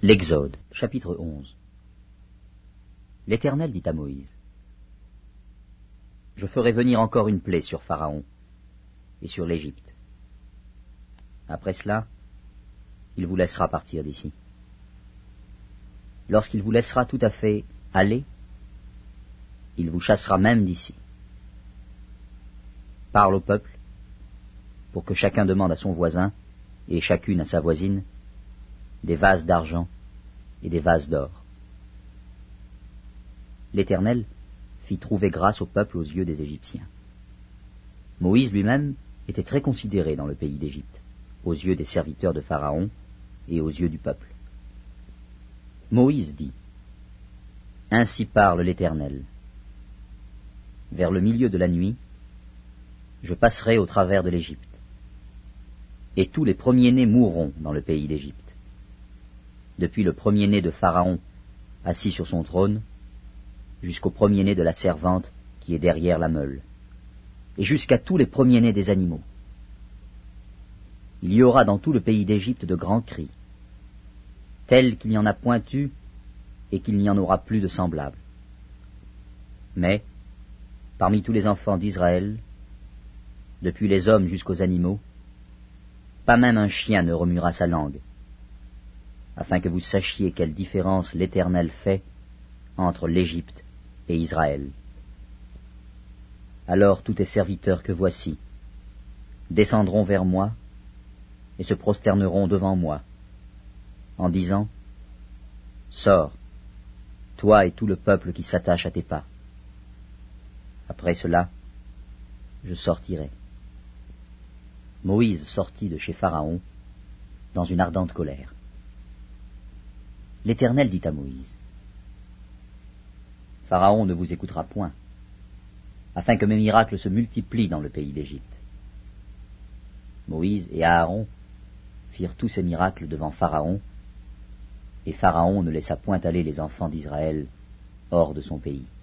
L'Exode, chapitre 11. L'Éternel dit à Moïse: Je ferai venir encore une plaie sur Pharaon et sur l'Égypte. Après cela, il vous laissera partir d'ici. Lorsqu'il vous laissera tout à fait aller, il vous chassera même d'ici. Parle au peuple, pour que chacun demande à son voisin, et chacune à sa voisine, des vases d'argent et des vases d'or. L'Éternel fit trouver grâce au peuple aux yeux des Égyptiens. Moïse lui-même était très considéré dans le pays d'Égypte, aux yeux des serviteurs de Pharaon et aux yeux du peuple. Moïse dit: Ainsi parle l'Éternel. Vers le milieu de la nuit, je passerai au travers de l'Égypte, et tous les premiers-nés mourront dans le pays d'Égypte, depuis le premier-né de Pharaon assis sur son trône, jusqu'au premier-né de la servante qui est derrière la meule, et jusqu'à tous les premiers-nés des animaux. Il y aura dans tout le pays d'Égypte de grands cris, tels qu'il n'y en a point eu et qu'il n'y en aura plus de semblables. Mais, parmi tous les enfants d'Israël, depuis les hommes jusqu'aux animaux, pas même un chien ne remuera sa langue, afin que vous sachiez quelle différence l'Éternel fait entre l'Égypte et Israël. Alors tous tes serviteurs que voici descendront vers moi et se prosterneront devant moi, en disant: Sors, toi et tout le peuple qui s'attache à tes pas. Après cela, je sortirai. Moïse sortit de chez Pharaon dans une ardente colère. L'Éternel dit à Moïse: Pharaon ne vous écoutera point, afin que mes miracles se multiplient dans le pays d'Égypte. Moïse et Aaron firent tous ces miracles devant Pharaon, et Pharaon ne laissa point aller les enfants d'Israël hors de son pays.